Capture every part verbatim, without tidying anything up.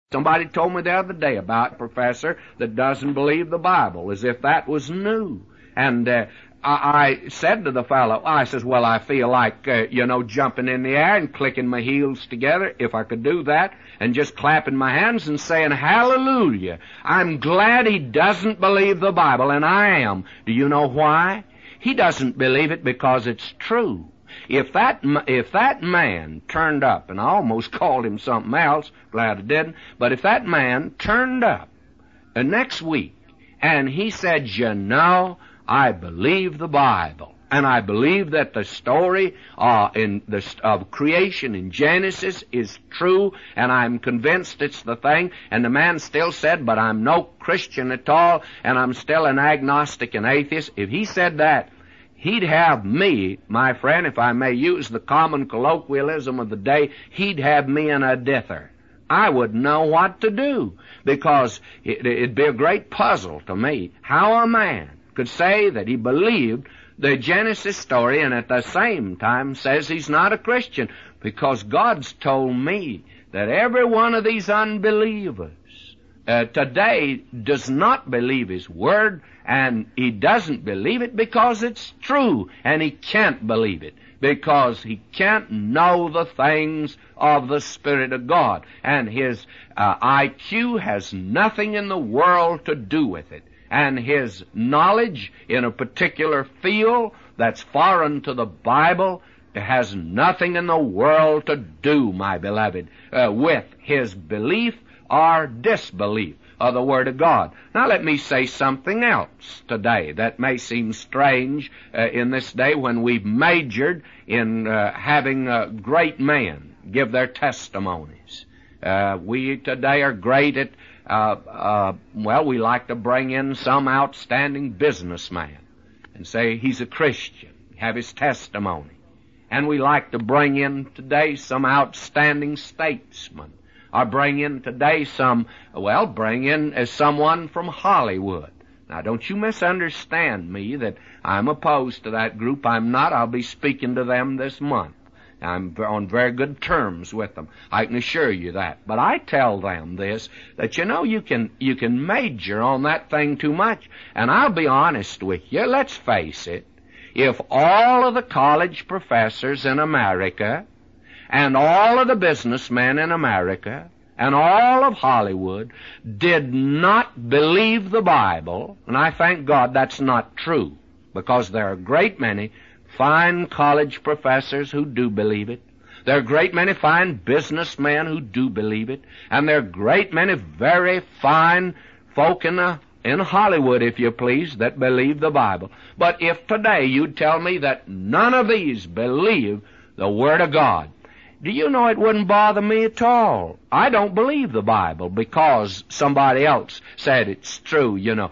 Somebody told me the other day about a professor that doesn't believe the Bible, as if that was new. And uh, I, I said to the fellow, I says, well, I feel like, uh, you know, jumping in the air and clicking my heels together, if I could do that, and just clapping my hands and saying, hallelujah. I'm glad he doesn't believe the Bible, and I am. Do you know why? He doesn't believe it because it's true. If that if that man turned up, and I almost called him something else, glad I didn't, but if that man turned up uh, next week and he said, you know, I believe the Bible, and I believe that the story uh, in the, of creation in Genesis is true, and I'm convinced it's the thing, and the man still said, but I'm no Christian at all, and I'm still an agnostic and atheist, if he said that, he'd have me, my friend, if I may use the common colloquialism of the day, he'd have me in a dither. I wouldn't know what to do, because it, it'd be a great puzzle to me how a man could say that he believed the Genesis story and at the same time says he's not a Christian, because God's told me that every one of these unbelievers uh, today does not believe His Word, and he doesn't believe it because it's true, and he can't believe it because he can't know the things of the Spirit of God, and his uh, I Q has nothing in the world to do with it, and his knowledge in a particular field that's foreign to the Bible has nothing in the world to do, my beloved, uh, with his belief or disbelief of the Word of God. Now let me say something else today that may seem strange uh, in this day when we've majored in uh, having uh, great men give their testimonies. Uh, we today are great at, uh, uh, well, we like to bring in some outstanding businessman and say he's a Christian, have his testimony. And we like to bring in today some outstanding statesman, or bring in today some, well, bring in as someone from Hollywood. Now, don't you misunderstand me that I'm opposed to that group. I'm not. I'll be speaking to them this month. I'm on very good terms with them. I can assure you that. But I tell them this, that, you know, you can, you can major on that thing too much. And I'll be honest with you. Let's face it. If all of the college professors in America and all of the businessmen in America and all of Hollywood did not believe the Bible, and I thank God that's not true, because there are a great many fine college professors who do believe it. There are a great many fine businessmen who do believe it, and there are a great many very fine folk in the in Hollywood, if you please, that believe the Bible. But if today you'd tell me that none of these believe the Word of God, do you know it wouldn't bother me at all? I don't believe the Bible because somebody else said it's true, you know.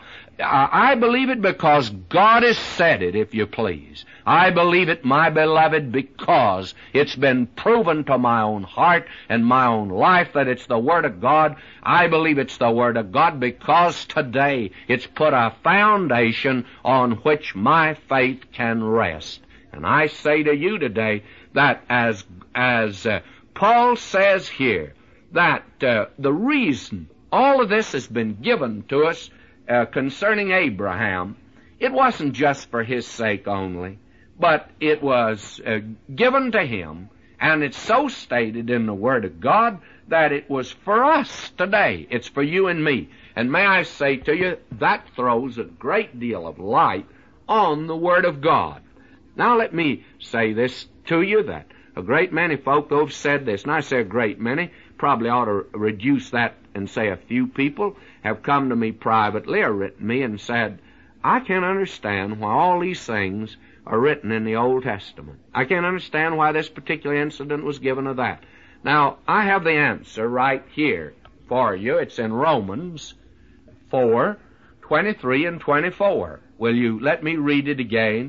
I believe it because God has said it, if you please. I believe it, my beloved, because it's been proven to my own heart and my own life that it's the Word of God. I believe it's the Word of God because today it's put a foundation on which my faith can rest. And I say to you today that as as uh, Paul says here, that uh, the reason all of this has been given to us uh, concerning Abraham, it wasn't just for his sake only, but it was uh, given to him, and it's so stated in the Word of God that it was for us today. It's for you and me. And may I say to you, that throws a great deal of light on the Word of God. Now let me say this to you, that a great many folk who have said this, and I say a great many, probably ought to reduce that and say a few people, have come to me privately or written me and said, I can't understand why all these things are written in the Old Testament. I can't understand why this particular incident was given of that. Now, I have the answer right here for you. It's in Romans four, twenty-three and twenty-four. Will you let me read it again?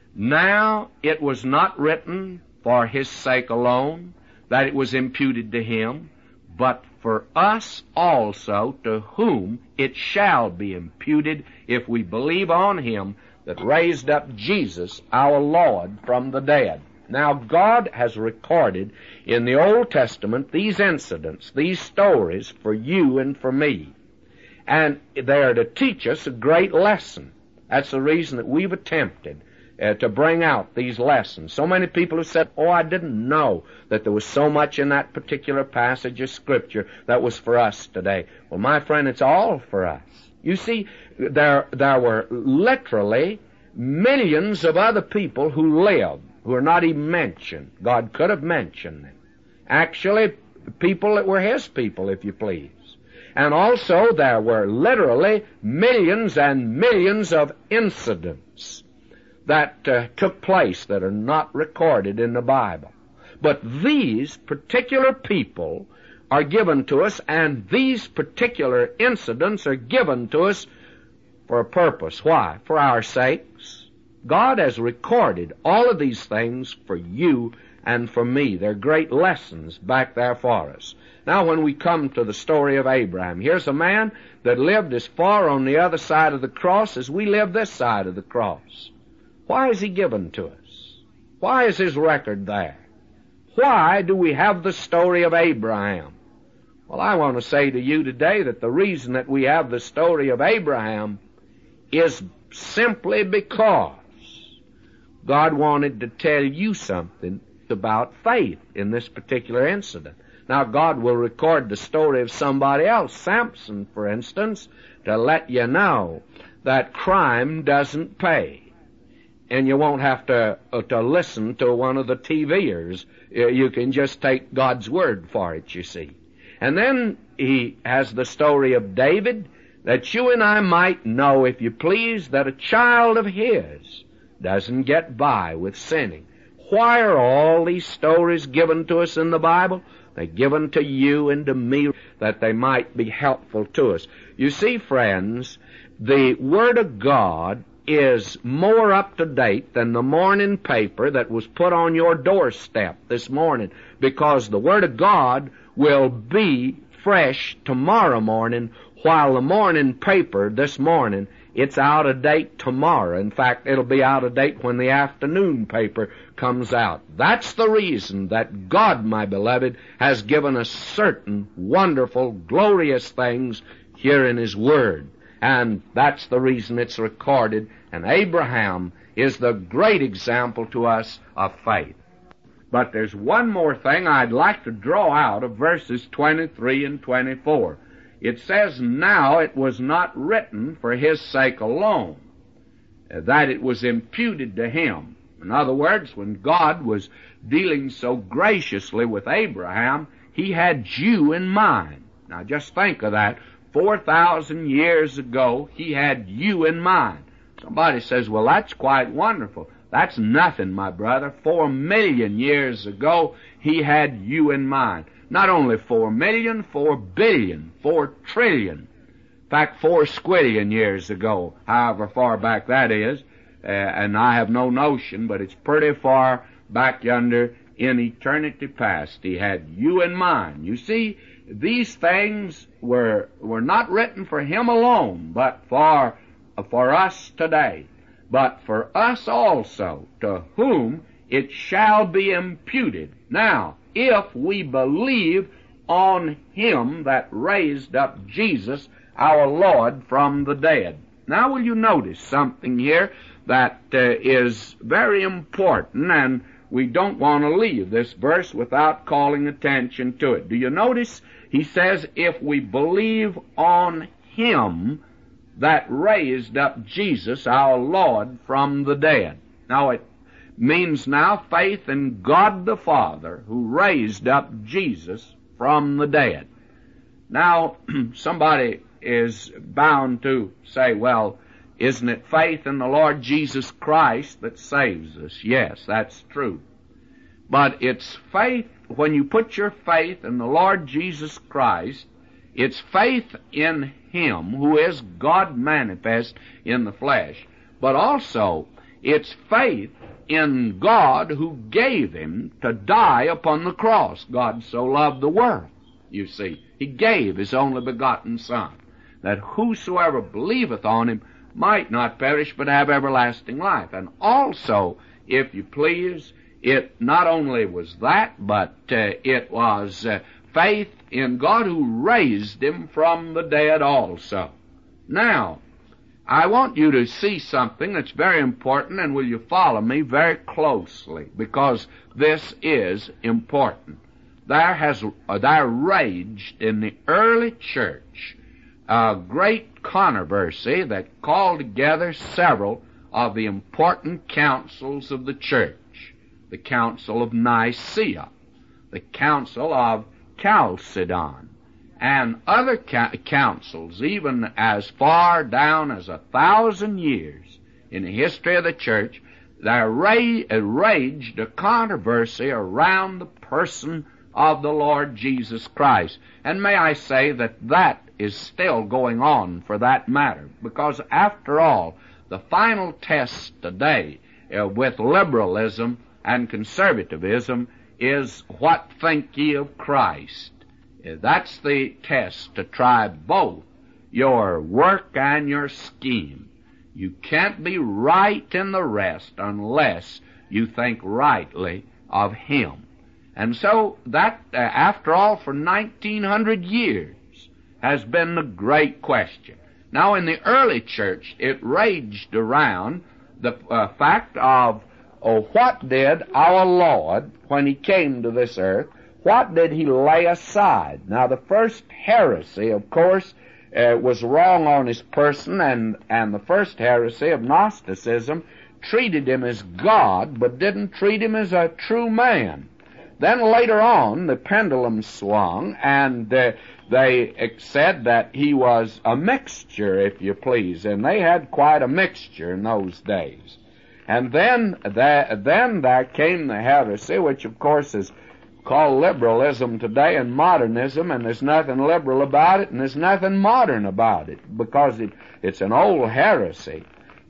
Now it was not written for his sake alone, that it was imputed to him, but for us also, to whom it shall be imputed if we believe on him that raised up Jesus, our Lord, from the dead. Now, God has recorded in the Old Testament these incidents, these stories for you and for me. And they are to teach us a great lesson. That's the reason that we've attempted uh, to bring out these lessons. So many people have said, oh, I didn't know that there was so much in that particular passage of Scripture that was for us today. Well, my friend, it's all for us. You see, there, there were literally millions of other people who lived, who are not even mentioned. God could have mentioned them. Actually, people that were His people, if you please. And also there were literally millions and millions of incidents that uh, took place that are not recorded in the Bible. But these particular people are given to us, and these particular incidents are given to us for a purpose. Why? For our sakes. God has recorded all of these things for you and for me. They're great lessons back there for us. Now, when we come to the story of Abraham, here's a man that lived as far on the other side of the cross as we live this side of the cross. Why is he given to us? Why is his record there? Why do we have the story of Abraham? Well, I want to say to you today that the reason that we have the story of Abraham is simply because God wanted to tell you something about faith in this particular incident. Now, God will record the story of somebody else, Samson, for instance, to let you know that crime doesn't pay. And you won't have to uh, to listen to one of the T Vers. Uh, you can just take God's word for it, you see. And then he has the story of David, that you and I might know, if you please, that a child of his doesn't get by with sinning. Why are all these stories given to us in the Bible? They're given to you and to me that they might be helpful to us. You see, friends, the Word of God is more up to date than the morning paper that was put on your doorstep this morning, because the Word of God will be fresh tomorrow morning, while the morning paper this morning, it's out of date tomorrow. In fact, it'll be out of date when the afternoon paper comes out. That's the reason that God, my beloved, has given us certain wonderful, glorious things here in His Word. And that's the reason it's recorded. And Abraham is the great example to us of faith. But there's one more thing I'd like to draw out of verses twenty-three and twenty-four. It says, now it was not written for his sake alone, that it was imputed to him. In other words, when God was dealing so graciously with Abraham, He had you in mind. Now just think of that. Four thousand years ago, He had you in mind. Somebody says, well, that's quite wonderful. That's nothing, my brother. Four million years ago, He had you in mind. Not only four million, four billion, four trillion. In fact, four squillion years ago, however far back that is, uh, and I have no notion, but it's pretty far back yonder in eternity past. He had you in mind. You see, these things were were not written for Him alone, but for for us today, but for us also, to whom it shall be imputed. Now, if we believe on Him that raised up Jesus, our Lord, from the dead. Now, will you notice something here that uh, is very important, and we don't want to leave this verse without calling attention to it. Do you notice? He says, if we believe on Him that raised up Jesus, our Lord, from the dead. Now, it means now faith in God the Father, who raised up Jesus from the dead. Now, somebody is bound to say, well, isn't it faith in the Lord Jesus Christ that saves us? Yes, that's true. But it's faith, when you put your faith in the Lord Jesus Christ, it's faith in Him who is God manifest in the flesh. But also, it's faith in God who gave Him to die upon the cross. God so loved the world, you see. He gave His only begotten Son, that whosoever believeth on Him might not perish but have everlasting life. And also, if you please, it not only was that, but uh, it was uh, faith in God who raised him from the dead also. Now, I want you to see something that's very important, and will you follow me very closely, because this is important. There has uh, there raged in the early church a great controversy that called together several of the important councils of the church. The Council of Nicaea, the Council of Chalcedon, and other ca- councils, even as far down as a thousand years in the history of the church. There ra- raged a controversy around the person of the Lord Jesus Christ. And may I say that that is still going on for that matter, because after all, the final test today uh, with liberalism and conservatism is, what think ye of Christ? Uh, that's the test to try both your work and your scheme. You can't be right in the rest unless you think rightly of Him. And so that, uh, after all, for nineteen hundred years has been the great question. Now, in the early church, it raged around the uh, fact of, oh, what did our Lord, when He came to this earth, what did He lay aside? Now, the first heresy, of course, uh, was wrong on His person, and, and the first heresy of Gnosticism treated Him as God, but didn't treat Him as a true man. Then later on, the pendulum swung, and uh, they said that He was a mixture, if you please, and they had quite a mixture in those days. And then, the, then there came the heresy, which of course is called liberalism today and modernism, and there's nothing liberal about it, and there's nothing modern about it, because it, it's an old heresy.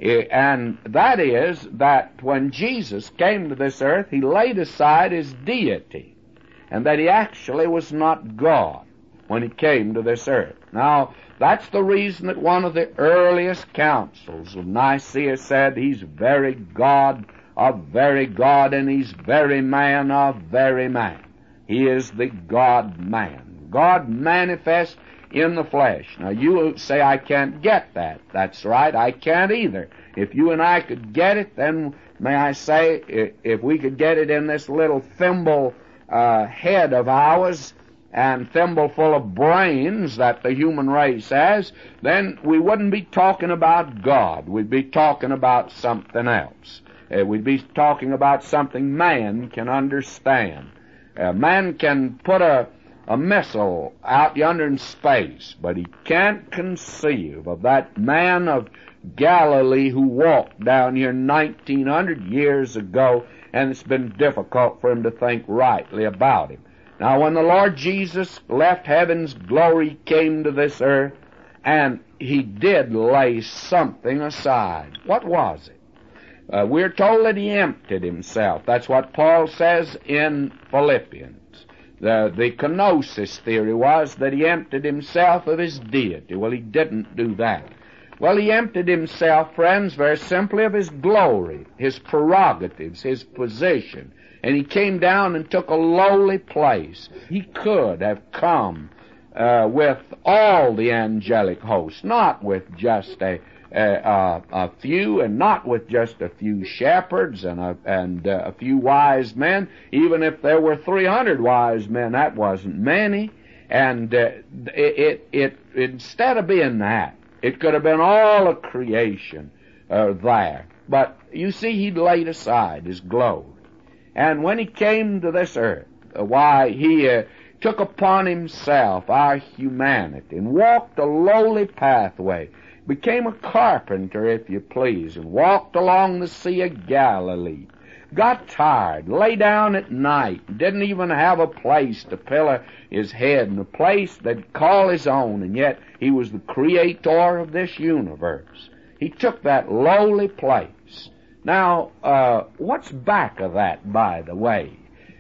And that is that when Jesus came to this earth, He laid aside His deity, and that He actually was not God when He came to this earth. Now, that's the reason that one of the earliest councils of Nicaea said He's very God of very God, and He's very man of very man. He is the God-man. God manifest in the flesh. Now, you say, I can't get that. That's right, I can't either. If you and I could get it, then, may I say, if we could get it in this little thimble uh, head of ours, and thimble full of brains that the human race has, then we wouldn't be talking about God. We'd be talking about something else. Uh, we'd be talking about something man can understand. Uh, man can put a a missile out yonder in space, but he can't conceive of that man of Galilee who walked down here nineteen hundred years ago, and it's been difficult for him to think rightly about him. Now, when the Lord Jesus left heaven's glory, came to this earth, and He did lay something aside. What was it? Uh, we're told that He emptied Himself. That's what Paul says in Philippians. The, the kenosis theory was that He emptied Himself of His deity. Well, He didn't do that. Well, He emptied Himself, friends, very simply of His glory, His prerogatives, His position. And He came down and took a lowly place. He could have come uh, with all the angelic host, not with just a Uh, a few, and not with just a few shepherds and a, and uh, a few wise men. Even if there were three hundred wise men, that wasn't many. And uh, it, it, it, instead of being that, it could have been all of creation uh, there. But you see, He'd laid aside His glory. And when He came to this earth, uh, why, He uh, took upon Himself our humanity and walked a lowly pathway, became a carpenter, if you please, and walked along the Sea of Galilee, got tired, lay down at night, didn't even have a place to pillow His head, and a place they'd call His own, and yet He was the creator of this universe. He took that lowly place. Now, uh, what's back of that, by the way?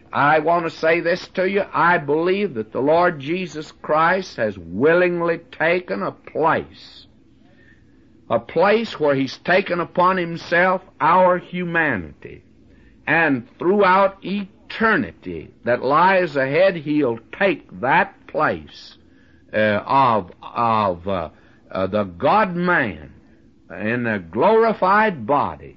I want to say this to you. I believe that the Lord Jesus Christ has willingly taken a place a place where He's taken upon Himself our humanity, and throughout eternity that lies ahead, He'll take that place uh, of of uh, uh, the God-man in a glorified body,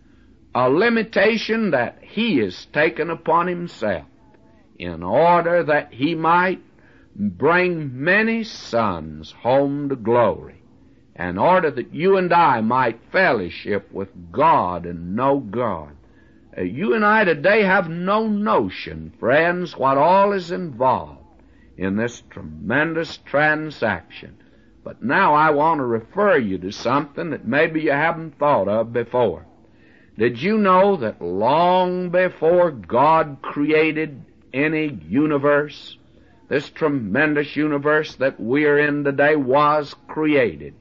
a limitation that He has taken upon Himself in order that He might bring many sons home to glory, in order that you and I might fellowship with God and know God. Uh, you and I today have no notion, friends, what all is involved in this tremendous transaction. But now I want to refer you to something that maybe you haven't thought of before. Did you know that long before God created any universe, this tremendous universe that we're in today was created?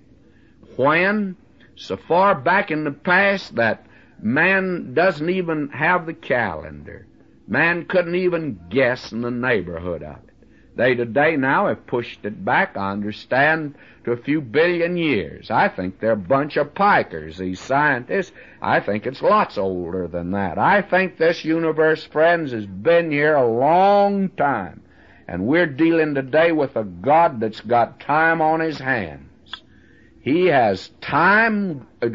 When? So far back in the past that man doesn't even have the calendar. Man couldn't even guess in the neighborhood of it. They today now have pushed it back, I understand, to a few billion years. I think they're a bunch of pikers, these scientists. I think it's lots older than that. I think this universe, friends, has been here a long time. And we're dealing today with a God that's got time on His hands. He has time. Uh,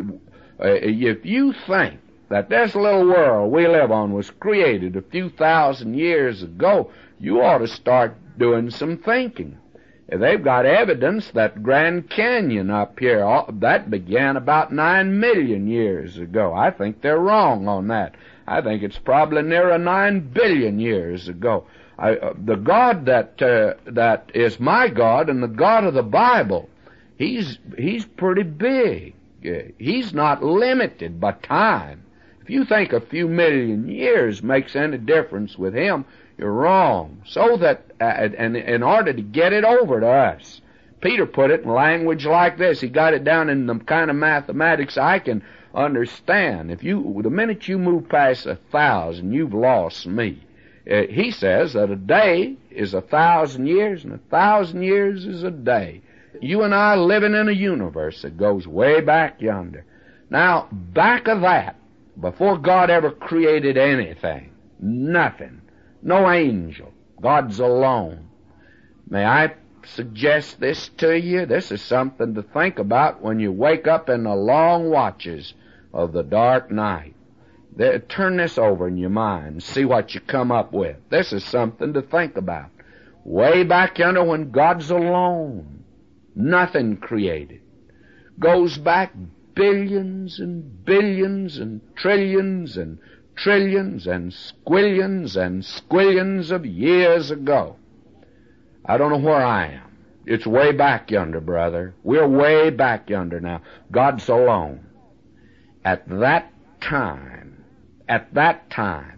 if you think that this little world we live on was created a few thousand years ago, you ought to start doing some thinking. They've got evidence that Grand Canyon up here, that began about nine million years ago. I think they're wrong on that. I think it's probably nearer nine billion years ago. I, uh, the God that uh, that is my God and the God of the Bible, he's he's pretty big. Uh, he's not limited by time. If you think a few million years makes any difference with Him, you're wrong. So that, uh, and in order to get it over to us, Peter put it in language like this. He got it down in the kind of mathematics I can understand. If you, the minute you move past a thousand, you've lost me. Uh, he says that a day is a thousand years, and a thousand years is a day. You and I living in a universe that goes way back yonder. Now, back of that, before God ever created anything, nothing, no angel, God's alone. May I suggest this to you? This is something to think about when you wake up in the long watches of the dark night. Turn this over in your mind and see what you come up with. This is something to think about. Way back yonder when God's alone, nothing created, goes back billions and billions and trillions and trillions and squillions and squillions of years ago. I don't know where I am. It's way back yonder, brother. We're way back yonder now. God's alone. At that time, at that time,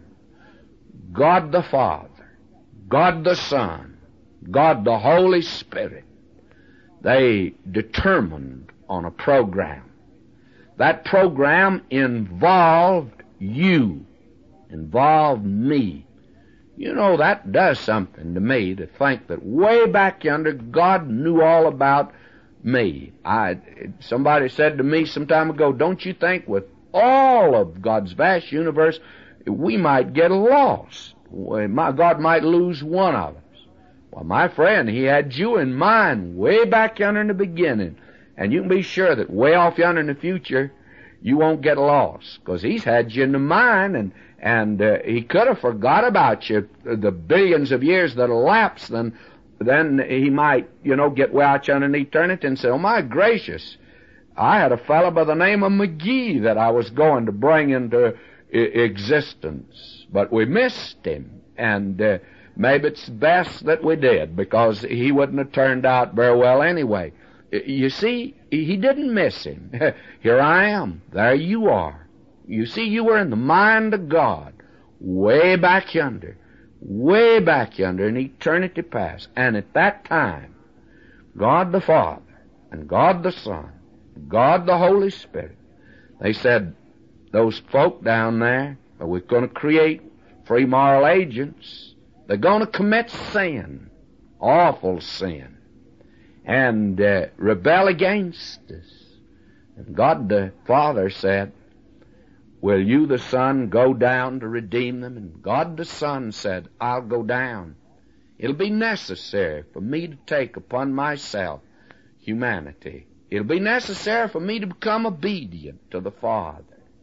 God the Father, God the Son, God the Holy Spirit, they determined on a program. That program involved you, involved me. You know, that does something to me to think that way back yonder God knew all about me. I, somebody said to me some time ago, don't you think with all of God's vast universe, we might get lost? My God might lose one of us. Well, my friend, He had you in mind way back yonder in the beginning. And you can be sure that way off yonder in the future, you won't get lost, because He's had you in the mind, and and uh, He could have forgot about you the billions of years that elapsed, then then He might, you know, get way out yonder in eternity and say, oh my gracious, I had a fellow by the name of McGee that I was going to bring into I- existence, but we missed him, and uh, maybe it's best that we did, because he wouldn't have turned out very well anyway. You see, He didn't miss him. Here I am. There you are. You see, you were in the mind of God way back yonder, way back yonder in eternity past. And at that time, God the Father and God the Son, God the Holy Spirit, they said, those folk down there, we're going to create free moral agents. They're going to commit sin, awful sin, and uh, rebel against us. And God the Father said, will you, the Son, go down to redeem them? And God the Son said, I'll go down. It'll be necessary for me to take upon myself humanity. It'll be necessary for me to become obedient to the Father.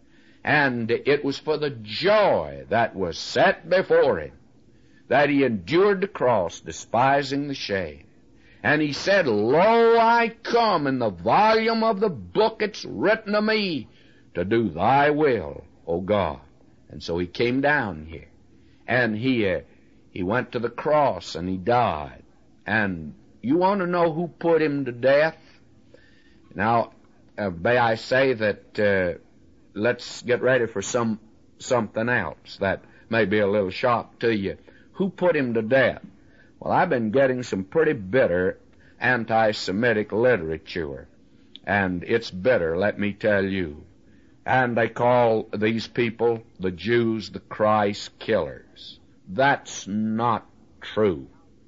And it was for the joy that was set before him that he endured the cross, despising the shame. And he said, Lo, I come, in the volume of the book it's written of me, to do thy will, O God. And so he came down here. And he, uh, he went to the cross and he died. And you want to know who put him to death? Now, uh, may I say that, uh, let's get ready for some, something else that may be a little shock to you. Who put him to death? Well, I've been getting some pretty bitter anti-Semitic literature, and it's bitter, let me tell you. And they call these people, the Jews, the Christ killers. That's not true.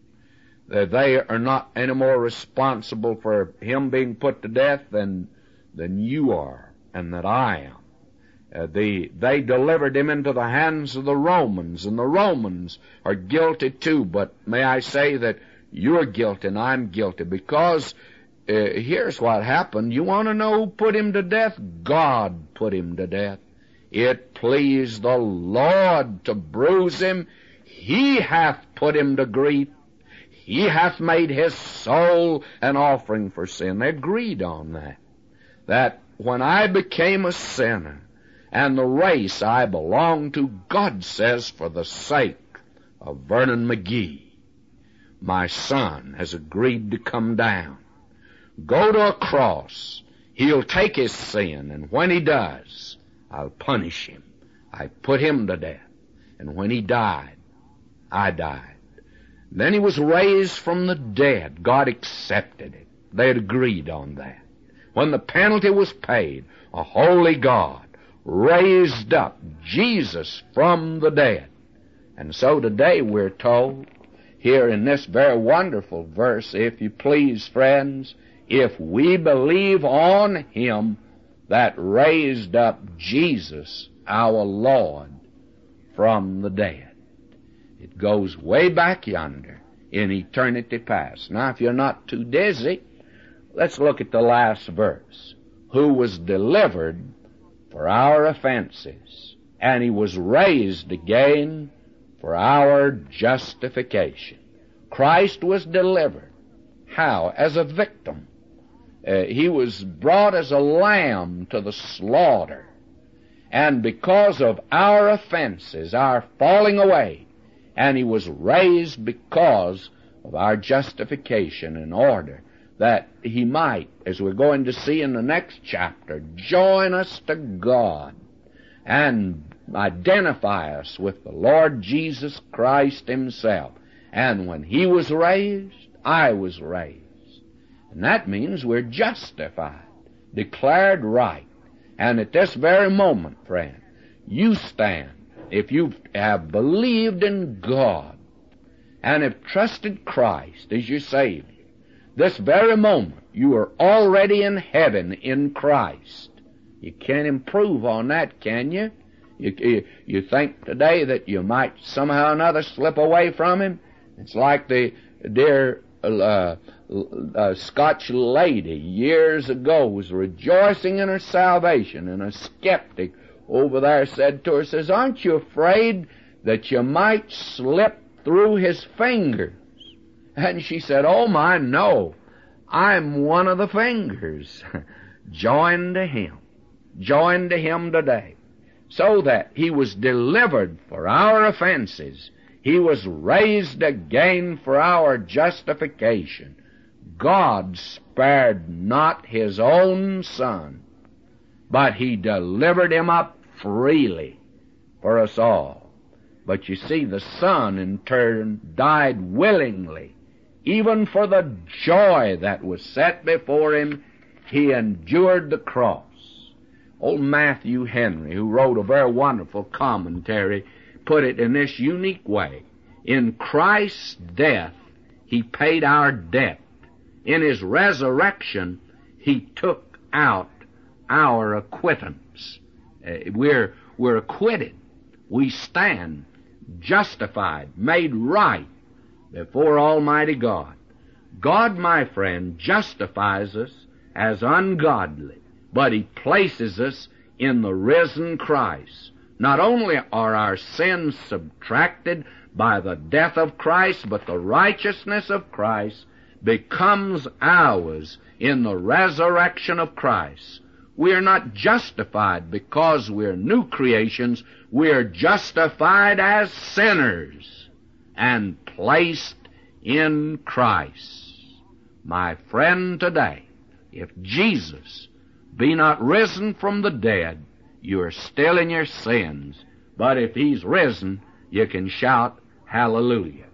They are not any more responsible for him being put to death than, than you are and that I am. Uh, the, they delivered him into the hands of the Romans, and the Romans are guilty too, but may I say that you're guilty and I'm guilty, because uh, here's what happened. You want to know who put him to death? God put him to death. It pleased the Lord to bruise him. He hath put him to grief. He hath made his soul an offering for sin. They agreed on that. That when I became a sinner, and the race I belong to, God says, for the sake of Vernon McGee, my son has agreed to come down, go to a cross. He'll take his sin, and when he does, I'll punish him. I put him to death. And when he died, I died. Then he was raised from the dead. God accepted it. They had agreed on that. When the penalty was paid, a holy God raised up Jesus from the dead. And so today we're told, here in this very wonderful verse, if you please, friends, if we believe on him that raised up Jesus, our Lord, from the dead. It goes way back yonder in eternity past. Now, if you're not too dizzy, let's look at the last verse. Who was delivered for our offenses, and he was raised again for our justification. Christ was delivered. How? As a victim. Uh, he was brought as a lamb to the slaughter. And because of our offenses, our falling away, and he was raised because of our justification, in order that he might, as we're going to see in the next chapter, join us to God and identify us with the Lord Jesus Christ himself. And when he was raised, I was raised. And that means we're justified, declared right. And at this very moment, friend, you stand, if you have believed in God and have trusted Christ as your Savior, this very moment, you are already in heaven in Christ. You can't improve on that, can you? You, you, you think today that you might somehow or another slip away from him? It's like the dear uh, uh, Scotch lady years ago was rejoicing in her salvation, and a skeptic over there said to her, says, aren't you afraid that you might slip through his fingers? And she said, oh my, no, I'm one of the fingers. Joined to him. Joined to him today. So that he was delivered for our offenses. He was raised again for our justification. God spared not his own Son, but he delivered him up freely for us all. But you see, the Son in turn died willingly. Even for the joy that was set before him, he endured the cross. Old Matthew Henry, who wrote a very wonderful commentary, put it in this unique way. In Christ's death, he paid our debt. In his resurrection, he took out our acquittance. Uh, we're, we're acquitted. We stand justified, made right before Almighty God. God, my friend, justifies us as ungodly, but He places us in the risen Christ. Not only are our sins subtracted by the death of Christ, but the righteousness of Christ becomes ours in the resurrection of Christ. We are not justified because we're new creations. We are justified as sinners and placed in Christ. My friend, today, if Jesus be not risen from the dead, you are still in your sins. But if He's risen, you can shout hallelujah.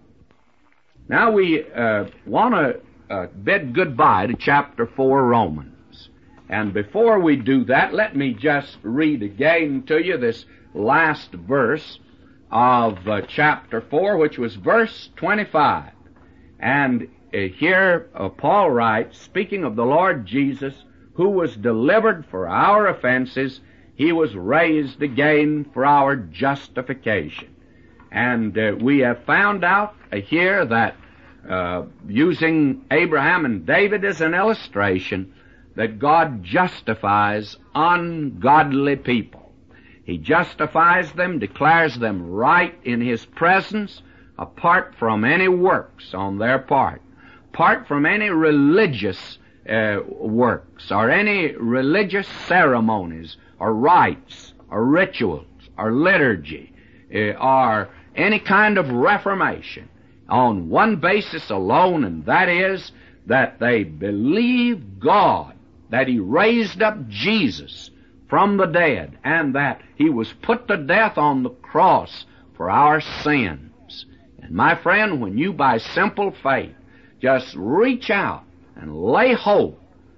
Now we uh, want to uh, bid goodbye to chapter four, Romans. And before we do that, let me just read again to you this last verse of uh, chapter four, which was verse twenty-five. And uh, here uh, Paul writes, speaking of the Lord Jesus, who was delivered for our offenses, He was raised again for our justification. And uh, we have found out uh, here that, uh, using Abraham and David as an illustration, that God justifies ungodly people. He justifies them, declares them right in His presence, apart from any works on their part, apart from any religious uh, works, or any religious ceremonies, or rites, or rituals, or liturgy, uh, or any kind of reformation, on one basis alone, and that is that they believe God, that He raised up Jesus from the dead, and that He was put to death on the cross for our sins. And my friend, when you by simple faith just reach out and lay hold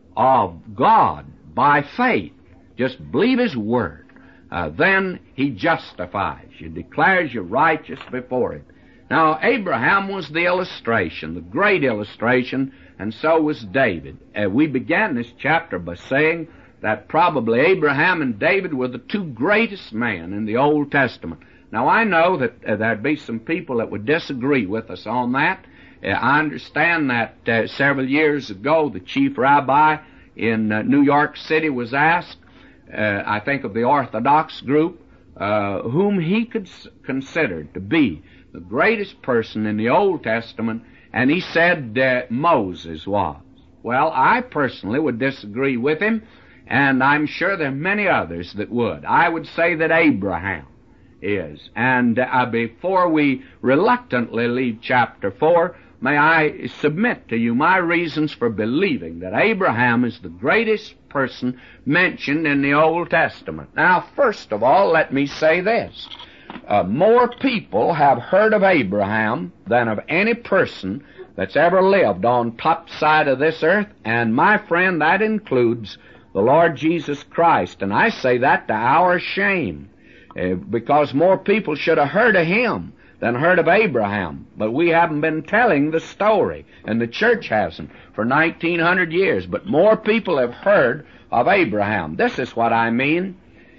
of God by faith, just believe His Word, uh, then He justifies you, declares you righteous before Him. Now, Abraham was the illustration, the great illustration, and so was David. Uh, we began this chapter by saying that probably Abraham and David were the two greatest men in the Old Testament. Now, I know that uh, there'd be some people that would disagree with us on that. Uh, I understand that uh, several years ago the chief rabbi in uh, New York City was asked, uh, I think of the Orthodox group, uh, whom he could s- consider to be the greatest person in the Old Testament, and he said uh, Moses was. Well, I personally would disagree with him, and I'm sure there are many others that would. I would say that Abraham is. And uh, before we reluctantly leave chapter four, may I submit to you my reasons for believing that Abraham is the greatest person mentioned in the Old Testament. Now, first of all, let me say this. Uh, more people have heard of Abraham than of any person that's ever lived on top side of this earth, and my friend, that includes the Lord Jesus Christ. And I say that to our shame, uh, because more people should have heard of Him than heard of Abraham. But we haven't been telling the story, and the church hasn't, for nineteen hundred years. But more people have heard of Abraham. This is what I mean,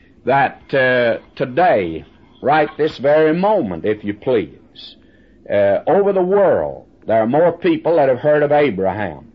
that uh, today, right this very moment, if you please, uh, over the world, there are more people that have heard of Abraham.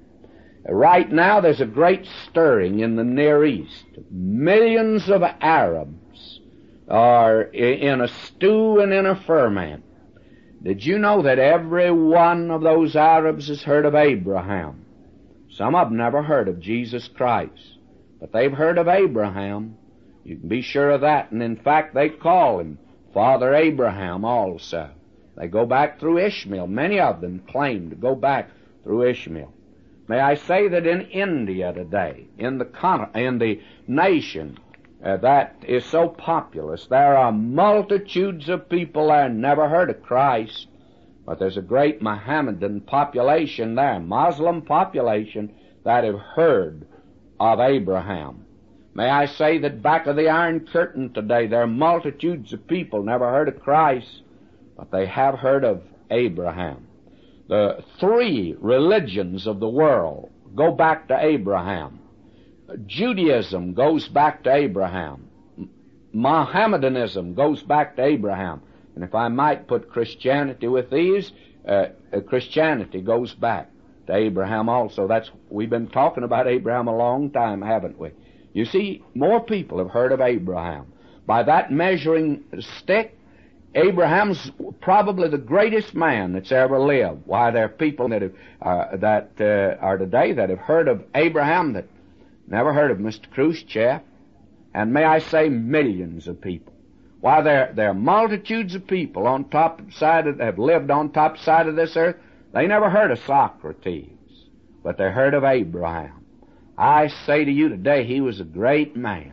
Right now, there's a great stirring in the Near East. Millions of Arabs are in a stew and in a ferment. Did you know that every one of those Arabs has heard of Abraham? Some of them never heard of Jesus Christ, but they've heard of Abraham. You can be sure of that. And in fact, they call him Father Abraham also. They go back through Ishmael. Many of them claim to go back through Ishmael. May I say that in India today, in the con- in the nation uh, that is so populous, there are multitudes of people there never heard of Christ, but there's a great Mohammedan population there, Muslim population, that have heard of Abraham. May I say that back of the Iron Curtain today, there are multitudes of people never heard of Christ, but they have heard of Abraham. The three religions of the world go back to Abraham. Judaism goes back to Abraham. Mohammedanism goes back to Abraham. And if I might put Christianity with these, uh, uh, Christianity goes back to Abraham also. That's, we've been talking about Abraham a long time, haven't we? You see, more people have heard of Abraham. By that measuring stick, Abraham's probably the greatest man that's ever lived. Why, there are people that have, uh, that uh, are today that have heard of Abraham that never heard of Mister Khrushchev. And may I say, millions of people. Why, there, there are multitudes of people on top side of, have lived on top side of this earth. They never heard of Socrates, but they heard of Abraham. I say to you today, he was a great man.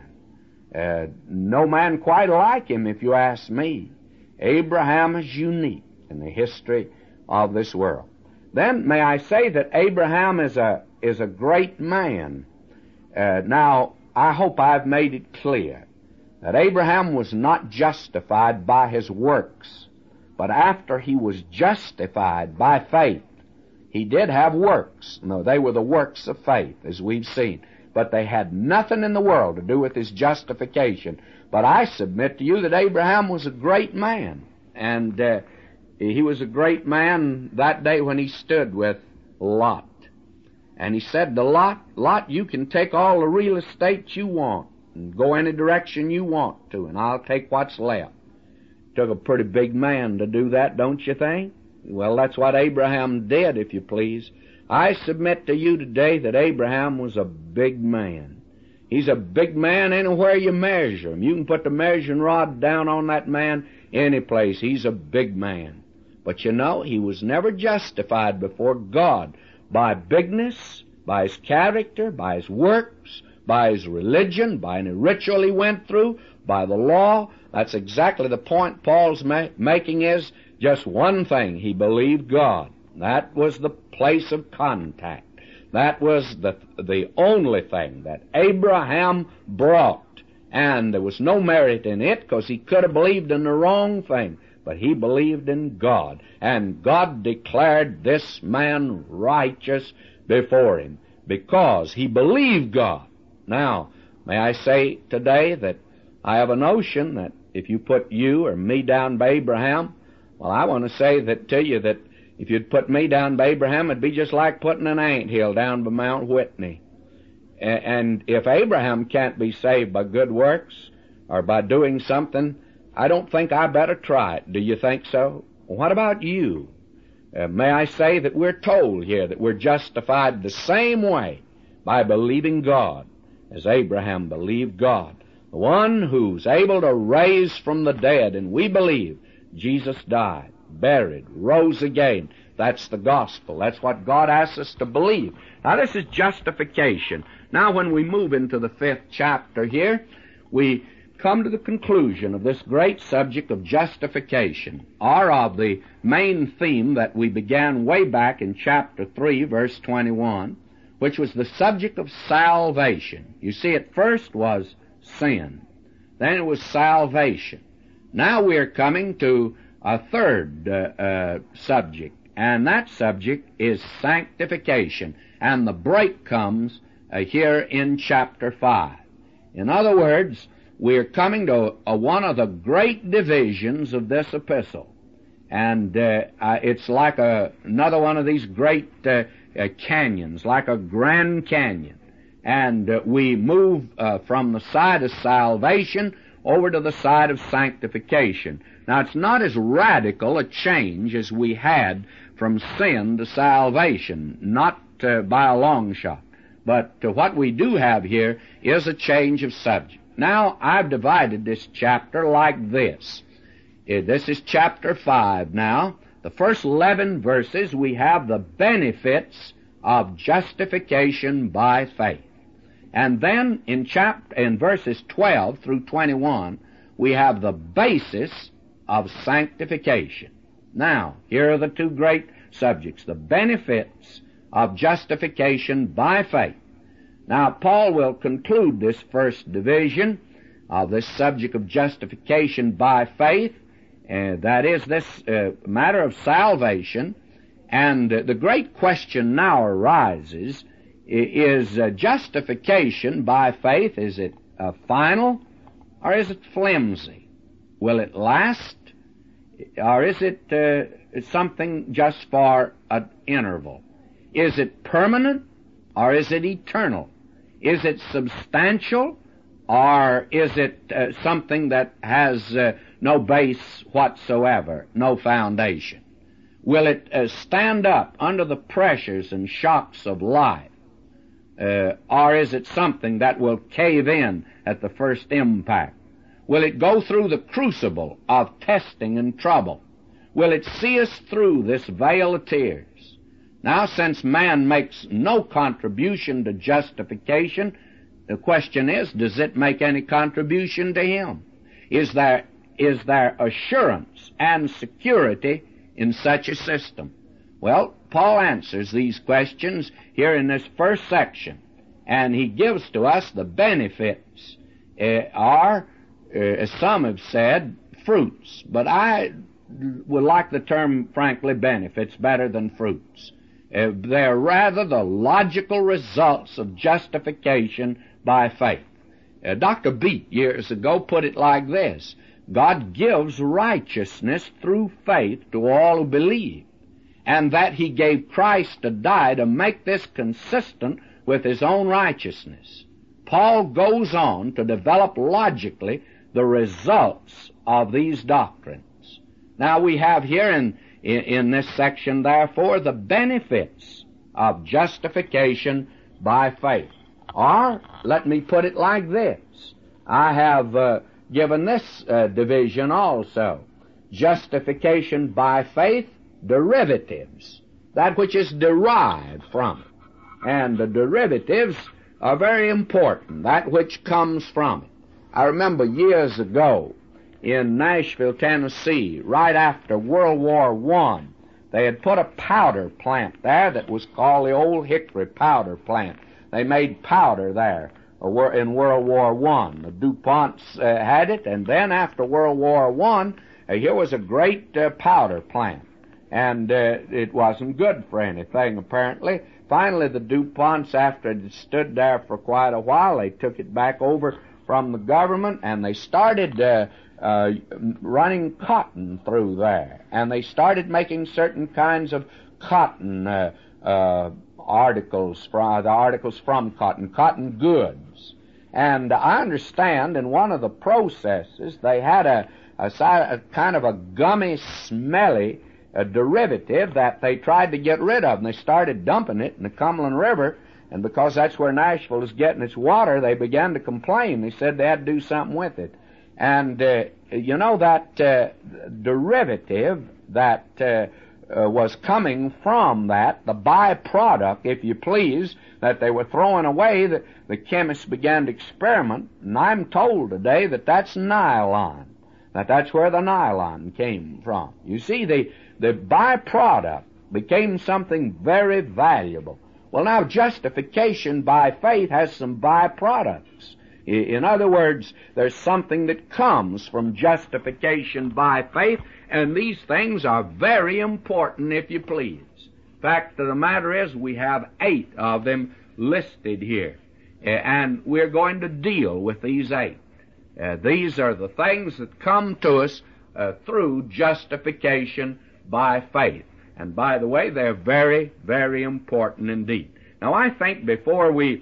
Uh, no man quite like him, if you ask me. Abraham is unique in the history of this world. Then may I say that Abraham is a is a great man. Uh, now, I hope I've made it clear that Abraham was not justified by his works, but after he was justified by faith. He did have works. No, they were the works of faith, as we've seen. But they had nothing in the world to do with his justification. But I submit to you that Abraham was a great man. And uh, he was a great man that day when he stood with Lot. And he said to Lot, Lot, you can take all the real estate you want and go any direction you want to, and I'll take what's left. Took a pretty big man to do that, don't you think? Well, that's what Abraham did, if you please. I submit to you today that Abraham was a big man. He's a big man anywhere you measure him. You can put the measuring rod down on that man any place. He's a big man. But you know, he was never justified before God by bigness, by his character, by his works, by his religion, by any ritual he went through, by the law. That's exactly the point Paul's ma- making is just one thing. He believed God. That was the place of contact. That was the the only thing that Abraham brought. And there was no merit in it because he could have believed in the wrong thing. But he believed in God. And God declared this man righteous before him because he believed God. Now, may I say today that I have a notion that if you put you or me down by Abraham, well, I want to say that to you that if you'd put me down by Abraham, it'd be just like putting an anthill down by Mount Whitney. And if Abraham can't be saved by good works or by doing something, I don't think I better try it. Do you think so? Well, what about you? Uh, may I say that we're told here that we're justified the same way by believing God as Abraham believed God, the one who's able to raise from the dead, and we believe Jesus died, buried, rose again. That's the gospel. That's what God asks us to believe. Now, this is justification. Now, when we move into the fifth chapter here, we come to the conclusion of this great subject of justification, or of the main theme that we began way back in chapter three, verse twenty-one, which was the subject of salvation. You see, at first was sin. Then it was salvation. Now we're coming to a third uh, uh, subject, and that subject is sanctification. And the break comes uh, here in chapter five. In other words, we're coming to uh, one of the great divisions of this epistle. And uh, uh, it's like a, another one of these great uh, uh, canyons, like a Grand Canyon. And uh, we move uh, from the side of salvation over to the side of sanctification. Now, it's not as radical a change as we had from sin to salvation, not uh, by a long shot. But uh, what we do have here is a change of subject. Now, I've divided this chapter like this. Uh, this is chapter five now. The first eleven verses, we have the benefits of justification by faith. And then in chapter, in verses twelve through twenty-one, we have the basis of sanctification. Now, here are the two great subjects, the benefits of justification by faith. Now, Paul will conclude this first division of this subject of justification by faith, uh, that is, this uh, matter of salvation. And uh, the great question now arises, is uh, justification by faith, is it uh, final or is it flimsy? Will it last? Or is it uh, something just for an interval? Is it permanent, or is it eternal? Is it substantial, or is it uh, something that has uh, no base whatsoever, no foundation? Will it uh, stand up under the pressures and shocks of life, uh, or is it something that will cave in at the first impact? Will it go through the crucible of testing and trouble? Will it see us through this vale of tears? Now, since man makes no contribution to justification, the question is, does it make any contribution to him? Is there, is there assurance and security in such a system? Well, Paul answers these questions here in this first section, and he gives to us the benefits, uh, are, uh, as some have said, fruits, but I would like the term, frankly, benefits better than fruits. Uh, they're rather the logical results of justification by faith. Uh, Doctor Beat years ago put it like this: God gives righteousness through faith to all who believe, and that he gave Christ to die to make this consistent with his own righteousness. Paul goes on to develop logically the results of these doctrines. Now we have here in, in, in this section, therefore, the benefits of justification by faith. Or, let me put it like this. I have uh, given this uh, division also. Justification by faith, derivatives, that which is derived from it. And the derivatives are very important, that which comes from it. I remember years ago in Nashville, Tennessee, right after World War One, they had put a powder plant there that was called the Old Hickory Powder Plant. They made powder there in World War One. The DuPonts uh, had it, and then after World War One, uh, here was a great uh, powder plant. And uh, it wasn't good for anything, apparently. Finally, the DuPonts, after it stood there for quite a while, they took it back over from the government, and they started uh, uh, running cotton through there. And they started making certain kinds of cotton uh, uh, articles, from, the articles from cotton, cotton goods. And I understand in one of the processes, they had a, a, a kind of a gummy, smelly a derivative that they tried to get rid of, and they started dumping it in the Cumberland River, and because that's where Nashville is getting its water, they began to complain. They said they had to do something with it. And, uh, you know, that uh, derivative that uh, uh, was coming from that, the byproduct, if you please, that they were throwing away, the, the chemists began to experiment, and I'm told today that that's nylon, that that's where the nylon came from. You see, the The byproduct became something very valuable. Well, now, justification by faith has some byproducts. In other words, there's something that comes from justification by faith, and these things are very important, if you please. Fact of the matter is, we have eight of them listed here, and we're going to deal with these eight. Uh, these are the things that come to us uh, through justification by faith. And by the way, they're very, very important indeed. Now, I think before we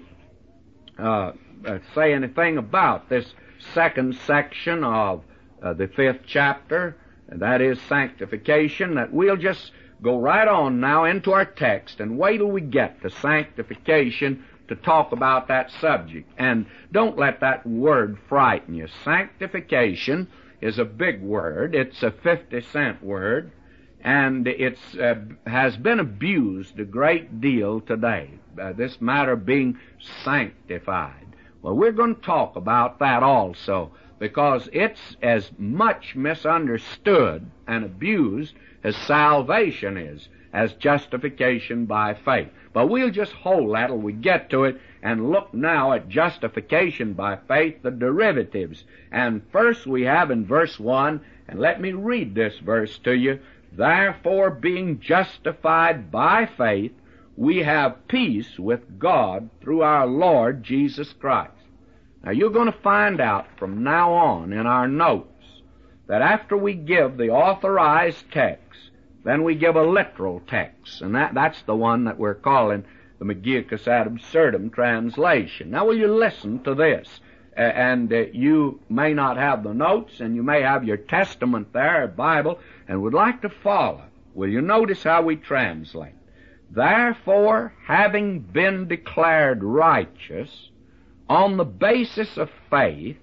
uh, uh, say anything about this second section of uh, the fifth chapter, and that is sanctification, that we'll just go right on now into our text and wait till we get to sanctification to talk about that subject. And don't let that word frighten you. Sanctification is a big word. It's a fifty cent word. And it uh, has been abused a great deal today, uh, this matter being sanctified. Well, we're going to talk about that also, because it's as much misunderstood and abused as salvation is, as justification by faith. But we'll just hold that till we get to it and look now at justification by faith, the derivatives. And first we have in verse one, and let me read this verse to you. Therefore, being justified by faith, we have peace with God through our Lord Jesus Christ. Now, you're going to find out from now on in our notes that after we give the authorized text, then we give a literal text, and that, that's the one that we're calling the Magicus ad absurdum translation. Now, will you listen to this? Uh, and uh, you may not have the notes, and you may have your Testament there, a Bible, and would like to follow. Will you notice how we translate? Therefore, having been declared righteous on the basis of faith,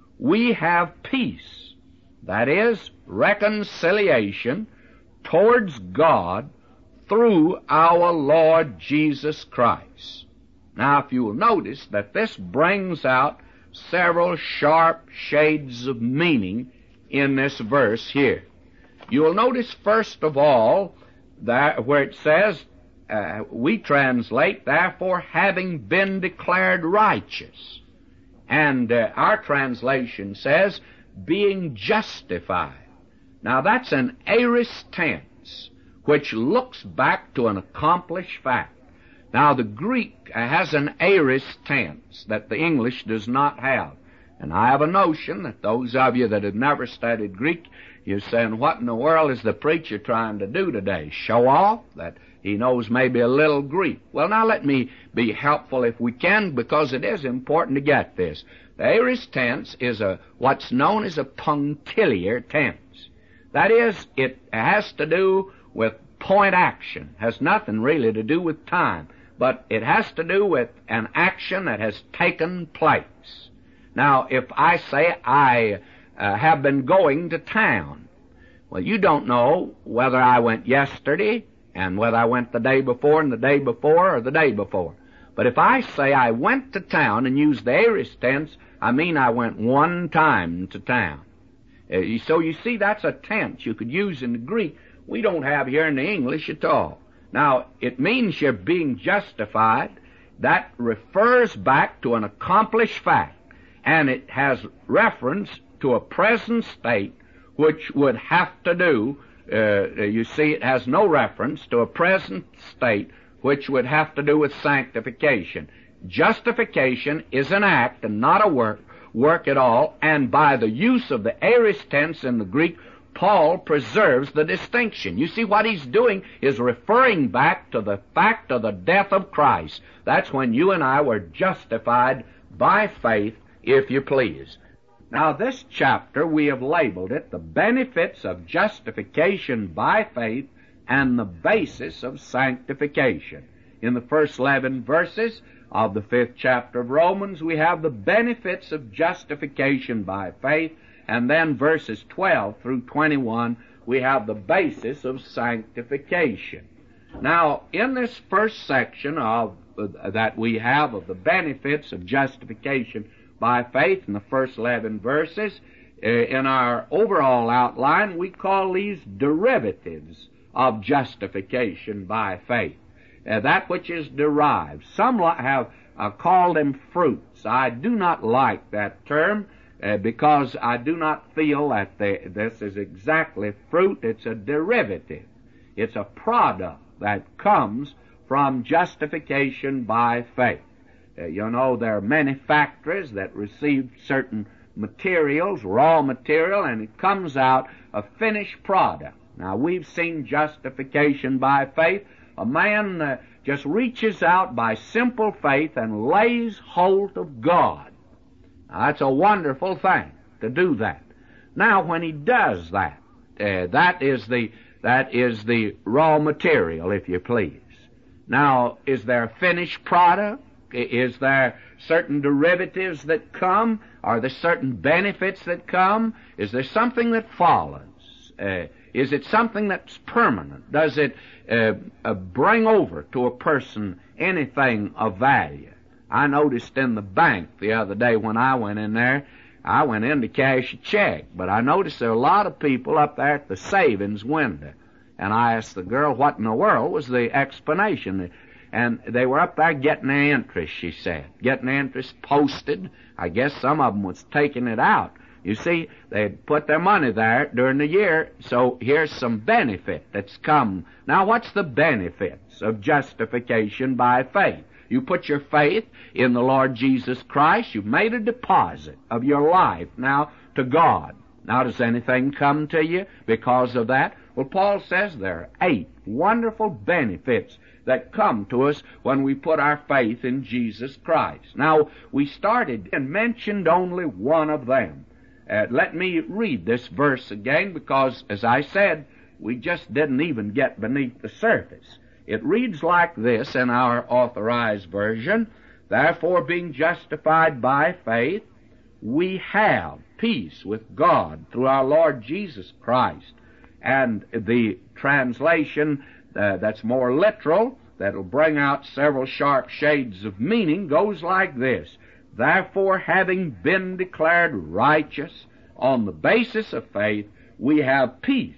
we have peace, that is, reconciliation towards God through our Lord Jesus Christ. Now, if you will notice that this brings out several sharp shades of meaning in this verse here. You will notice, first of all, that where it says, uh, we translate, therefore, having been declared righteous. And uh, our translation says, being justified. Now, that's an aorist tense, which looks back to an accomplished fact. Now, the Greek has an aorist tense that the English does not have. And I have a notion that those of you that have never studied Greek, you're saying, what in the world is the preacher trying to do today? Show off that he knows maybe a little Greek. Well, now let me be helpful if we can, because it is important to get this. The aorist tense is a what's known as a punctiliar tense. That is, it has to do with point action. Has nothing really to do with time, but it has to do with an action that has taken place. Now, if I say I uh, have been going to town, well, you don't know whether I went yesterday and whether I went the day before and the day before or the day before. But if I say I went to town and use the aorist tense, I mean I went one time to town. Uh, so you see, that's a tense you could use in the Greek we don't have here in the English at all. Now, it means you're being justified. That refers back to an accomplished fact, and it has reference to a present state which would have to do, uh, you see, it has no reference to a present state which would have to do with sanctification. Justification is an act and not a work, work at all, and by the use of the aorist tense in the Greek, Paul preserves the distinction. You see, what he's doing is referring back to the fact of the death of Christ. That's when you and I were justified by faith, if you please. Now, this chapter, we have labeled it the benefits of justification by faith and the basis of sanctification. In the first eleven verses of the fifth chapter of Romans, we have the benefits of justification by faith, and then verses twelve through twenty-one, we have the basis of sanctification. Now, in this first section of uh, that we have of the benefits of justification by faith in the first eleven verses, uh, in our overall outline, we call these derivatives of justification by faith. Uh, that which is derived. Some have uh, called them fruits. I do not like that term uh, because I do not feel that they, this is exactly fruit. It's a derivative. It's a product that comes from justification by faith. Uh, you know, there are many factories that receive certain materials, raw material, and it comes out a finished product. Now, we've seen justification by faith. A man uh, just reaches out by simple faith and lays hold of God. Now, that's a wonderful thing to do that. Now, when he does that, uh, that is the that is the raw material, if you please. Now, is there a finished product? Is there certain derivatives that come? Are there certain benefits that come? Is there something that follows? Uh, is it something that's permanent? Does it uh, uh, bring over to a person anything of value? I noticed in the bank the other day when I went in there, I went in to cash a check, but I noticed there were a lot of people up there at the savings window. And I asked the girl what in the world was the explanation. And they were up there getting the interest, she said. Getting the interest posted. I guess some of them was taking it out. You see, they'd put their money there during the year, so here's some benefit that's come. Now, what's the benefits of justification by faith? You put your faith in the Lord Jesus Christ. You've made a deposit of your life now to God. Now, does anything come to you because of that? Well, Paul says there are eight wonderful benefits that come to us when we put our faith in Jesus Christ. Now, we started and mentioned only one of them. Uh, let me read this verse again because, as I said, we just didn't even get beneath the surface. It reads like this in our Authorized Version: Therefore, being justified by faith, we have peace with God through our Lord Jesus Christ. And the translation uh, that's more literal, that'll bring out several sharp shades of meaning, goes like this: Therefore, having been declared righteous on the basis of faith, we have peace,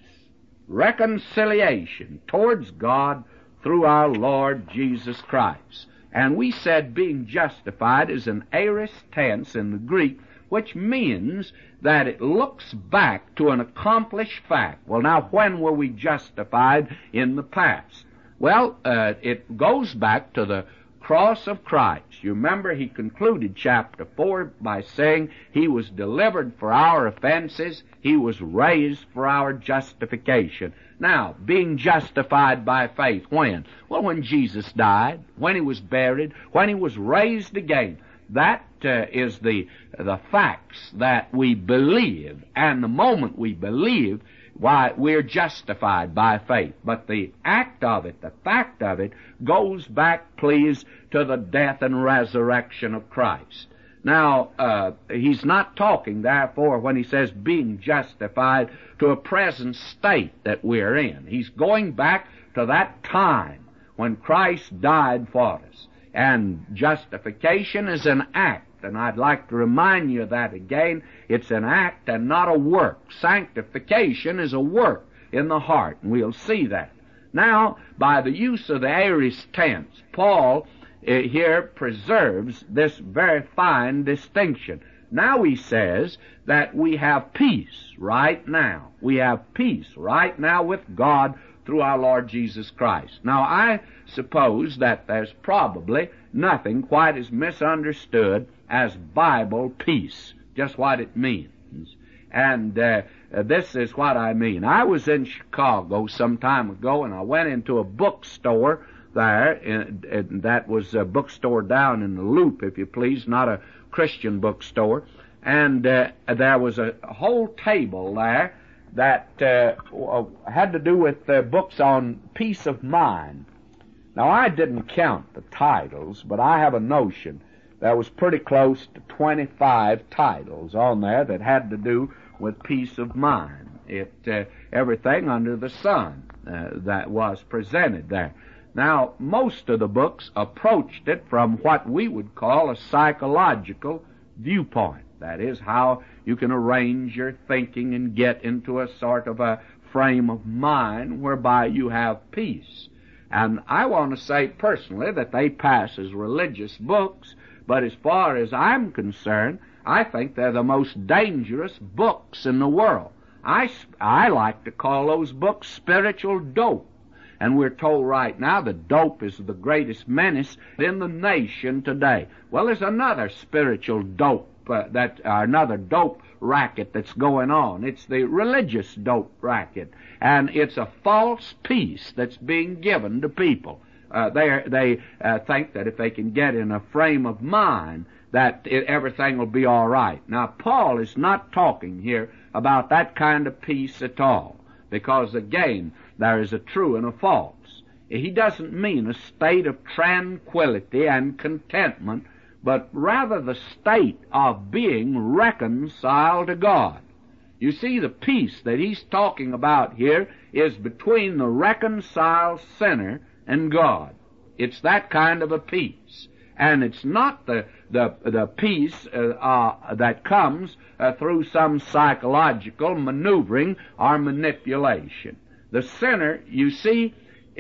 reconciliation towards God through our Lord Jesus Christ. And we said being justified is an aorist tense in the Greek, which means that it looks back to an accomplished fact. Well, now, when were we justified in the past? Well, uh, it goes back to the cross of Christ. You remember he concluded chapter four by saying he was delivered for our offenses, he was raised for our justification. Now, being justified by faith, when? Well, when Jesus died, when he was buried, when he was raised again. That uh, is the the facts that we believe, and the moment we believe, why, we're justified by faith. But the act of it, the fact of it, goes back, please, to the death and resurrection of Christ. Now, uh, he's not talking, therefore, when he says being justified, to a present state that we're in. He's going back to that time when Christ died for us. And justification is an act, and I'd like to remind you of that again. It's an act and not a work. Sanctification is a work in the heart, and we'll see that. Now, by the use of the aorist tense, Paul uh, here preserves this very fine distinction. Now he says that we have peace right now. We have peace right now with God through our Lord Jesus Christ. Now, I suppose that there's probably nothing quite as misunderstood as Bible peace, just what it means. And uh, uh, this is what I mean. I was in Chicago some time ago, and I went into a bookstore there, and, and that was a bookstore down in the Loop, if you please, not a Christian bookstore. And uh, there was a, a whole table there that uh, had to do with uh, books on peace of mind. Now, I didn't count the titles, but I have a notion there was pretty close to twenty-five titles on there that had to do with peace of mind. It uh, everything under the sun uh, that was presented there. Now, most of the books approached it from what we would call a psychological viewpoint. That is, how you can arrange your thinking and get into a sort of a frame of mind whereby you have peace. And I want to say personally that they pass as religious books, but as far as I'm concerned, I think they're the most dangerous books in the world. I, I like to call those books spiritual dope. And we're told right now that dope is the greatest menace in the nation today. Well, there's another spiritual dope, uh, that uh, another dope racket that's going on. It's the religious dope racket, and it's a false peace that's being given to people. Uh, they they uh, think that if they can get in a frame of mind, that it, everything will be all right. Now, Paul is not talking here about that kind of peace at all, because again, there is a true and a false. He doesn't mean a state of tranquility and contentment, but rather the state of being reconciled to God. You see, the peace that he's talking about here is between the reconciled sinner and God. It's that kind of a peace. And it's not the the, the peace uh, uh, that comes uh, through some psychological maneuvering or manipulation. The sinner, you see,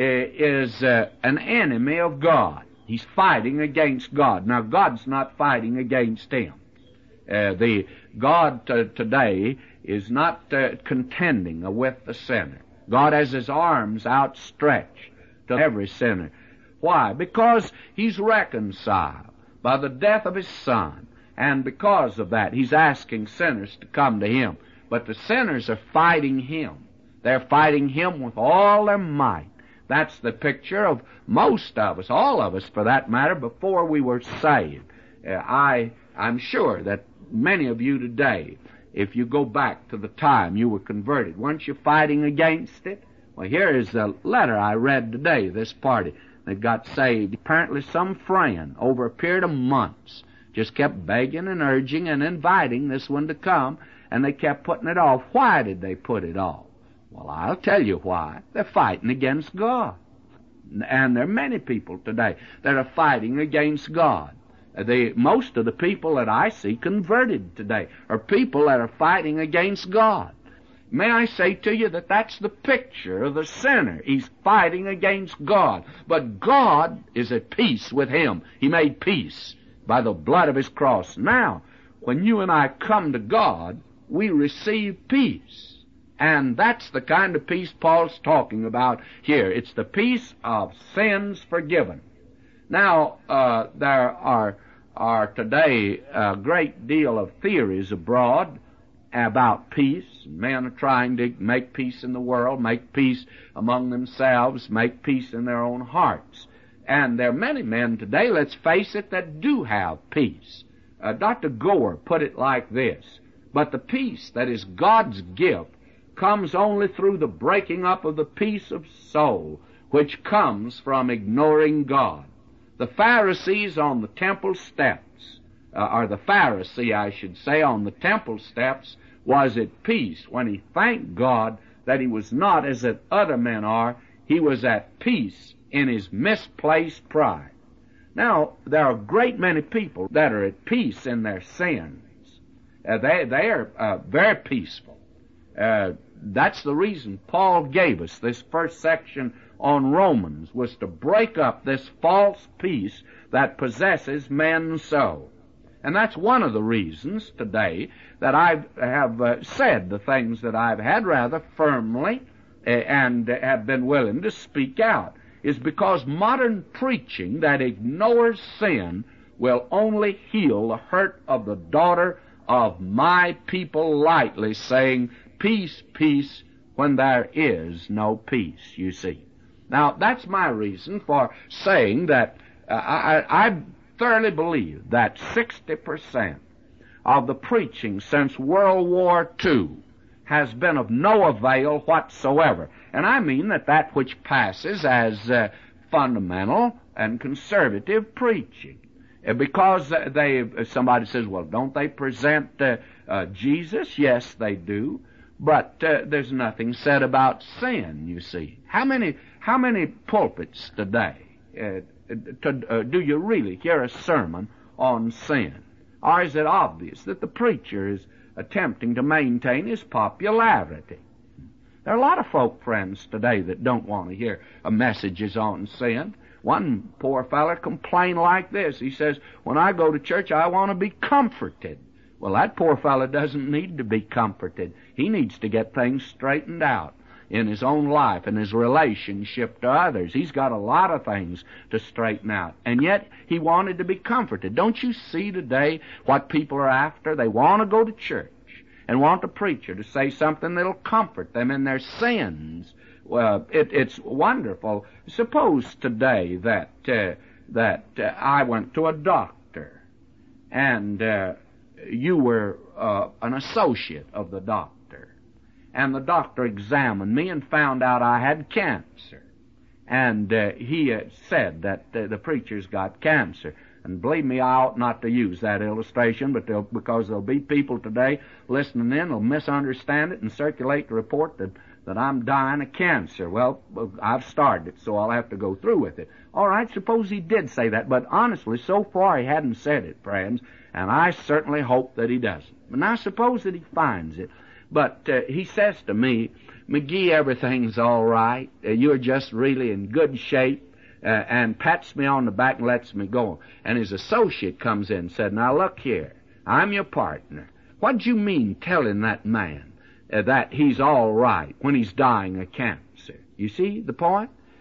is uh, an enemy of God. He's fighting against God. Now, God's not fighting against him. Uh, the God uh, today is not uh, contending with the sinner. God has his arms outstretched to every sinner. Why? Because he's reconciled by the death of his Son. And because of that, he's asking sinners to come to him. But the sinners are fighting him. They're fighting him with all their might. That's the picture of most of us, all of us for that matter, before we were saved. Uh, I, I'm sure that many of you today, if you go back to the time you were converted, weren't you fighting against it? Well, here is the letter I read today, this party that got saved. Apparently some friend, over a period of months, just kept begging and urging and inviting this one to come, and they kept putting it off. Why did they put it off? Well, I'll tell you why. They're fighting against God. And there are many people today that are fighting against God. The, most of the people that I see converted today are people that are fighting against God. May I say to you that that's the picture of the sinner. He's fighting against God. But God is at peace with him. He made peace by the blood of his cross. Now, when you and I come to God, we receive peace. And that's the kind of peace Paul's talking about here. It's the peace of sins forgiven. Now, uh, there are, are today a great deal of theories abroad about peace. Men are trying to make peace in the world, make peace among themselves, make peace in their own hearts. And there are many men today, let's face it, that do have peace. Uh, Doctor Gore put it like this: but the peace that is God's gift comes only through the breaking up of the peace of soul, which comes from ignoring God. The Pharisees on the temple steps, uh, or the Pharisee, I should say, on the temple steps, was at peace when he thanked God that he was not as that other men are. He was at peace in his misplaced pride. Now, there are a great many people that are at peace in their sins. Uh, they, they are uh, very peaceful. Uh, that's the reason Paul gave us this first section on Romans, was to break up this false peace that possesses men so. And that's one of the reasons today that I have uh, said the things that I've had rather firmly uh, and uh, have been willing to speak out, is because modern preaching that ignores sin will only heal the hurt of the daughter of my people lightly, saying, peace, peace, when there is no peace, you see. Now, that's my reason for saying that uh, I, I thoroughly believe that sixty percent of the preaching since World War Two has been of no avail whatsoever. And I mean that that which passes as uh, fundamental and conservative preaching. Uh, because uh, they, uh, somebody says, well, don't they present uh, uh, Jesus? Yes, they do. But uh, there's nothing said about sin, you see. How many, how many pulpits today uh, to, uh, do you really hear a sermon on sin? Or is it obvious that the preacher is attempting to maintain his popularity? There are a lot of folk friends today that don't want to hear messages on sin. One poor fella complained like this. He says, when I go to church, I want to be comforted. Well, that poor fella doesn't need to be comforted. He needs to get things straightened out in his own life and his relationship to others. He's got a lot of things to straighten out. And yet, he wanted to be comforted. Don't you see today what people are after? They want to go to church and want a preacher to say something that'll comfort them in their sins. Well, it, it's wonderful. Suppose today that uh, that uh, I went to a doctor, and uh, you were uh, an associate of the doctor, and the doctor examined me and found out I had cancer, and uh, he uh, said that uh, the preacher's got cancer. And believe me, I ought not to use that illustration, but they'll, because there'll be people today listening in who'll misunderstand it and circulate the report that, that I'm dying of cancer. Well, I've started it, so I'll have to go through with it. All right, suppose he did say that, but honestly, so far he hadn't said it, friends, and I certainly hope that he doesn't. But now suppose that he finds it, but uh, he says to me, McGee, everything's all right. Uh, you're just really in good shape. Uh, and pats me on the back and lets me go. And his associate comes in and said, now look here, I'm your partner. What'd you mean telling that man uh, that he's all right when he's dying of cancer? You see the point?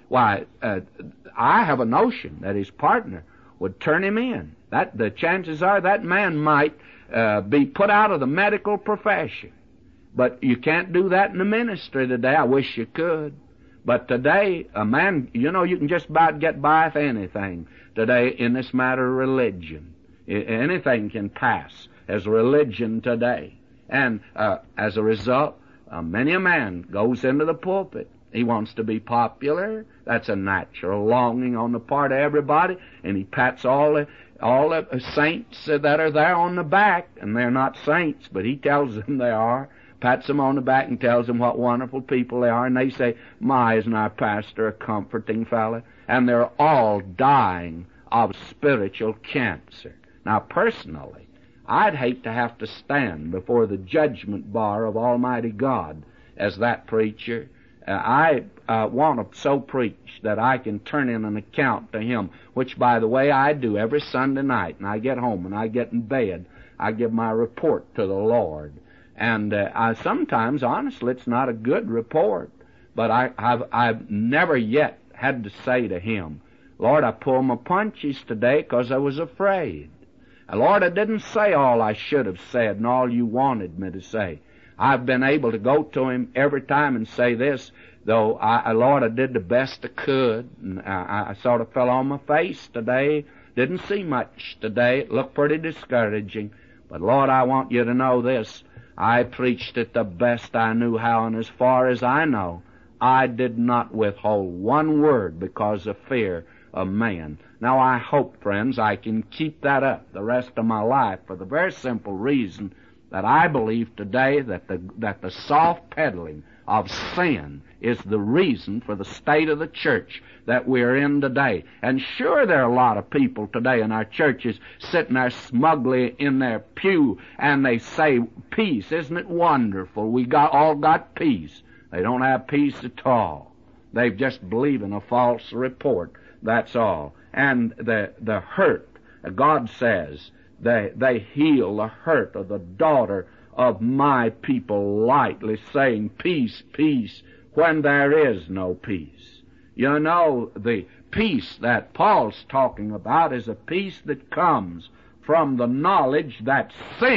why, uh, I have a notion that his partner would turn him in. That the chances are that man might uh, be put out of the medical profession. But you can't do that in the ministry today. I wish you could. But today, a man, you know, you can just about get by with anything today in this matter of religion. I, anything can pass as religion today. And uh, as a result, uh, many a man goes into the pulpit. He wants to be popular. That's a natural longing on the part of everybody. And he pats all the, all the saints that are there on the back. And they're not saints, but he tells them they are. Pats them on the back and tells them what wonderful people they are. And they say, my, isn't our pastor a comforting fellow? And they're all dying of spiritual cancer. Now, personally, I'd hate to have to stand before the judgment bar of Almighty God as that preacher. Uh, I uh, want to so preach that I can turn in an account to Him, which, by the way, I do every Sunday night. And I get home and I get in bed. I give my report to the Lord. And uh, I sometimes, honestly, it's not a good report. But I, I've, I've never yet had to say to Him, Lord, I pulled my punches today because I was afraid. And Lord, I didn't say all I should have said and all you wanted me to say. I've been able to go to Him every time and say this, though, I, Lord, I did the best I could. And I, I sort of fell on my face today. Didn't see much today. It looked pretty discouraging. But Lord, I want you to know this. I preached it the best I knew how, and as far as I know, I did not withhold one word because of fear of man. Now, I hope, friends, I can keep that up the rest of my life for the very simple reason that I believe today that the that the soft peddling of sin is the reason for the state of the church that we're in today. And sure, there are a lot of people today in our churches sitting there smugly in their pew and they say, peace, isn't it wonderful? We got all got peace. They don't have peace at all. They just believe in a false report. That's all. And the the hurt, God says, they they heal the hurt of the daughter of my people lightly, saying, peace, peace, when there is no peace. You know, the peace that Paul's talking about is a peace that comes from the knowledge that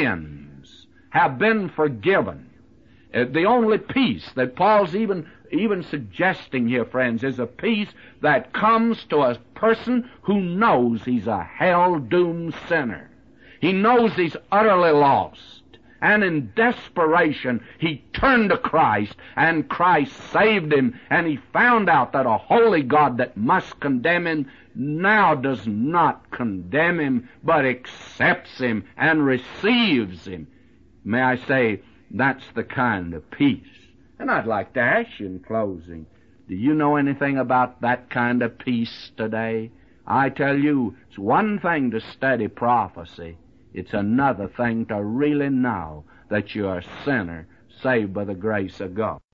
sins have been forgiven. Uh, the only peace that Paul's even even suggesting here, friends, is a peace that comes to a person who knows he's a hell-doomed sinner. He knows he's utterly lost. And in desperation, he turned to Christ, and Christ saved him, and he found out that a holy God that must condemn him now does not condemn him, but accepts him and receives him. May I say, that's the kind of peace. And I'd like to ask you in closing, do you know anything about that kind of peace today? I tell you, it's one thing to study prophecy. It's another thing to really know that you're a sinner saved by the grace of God.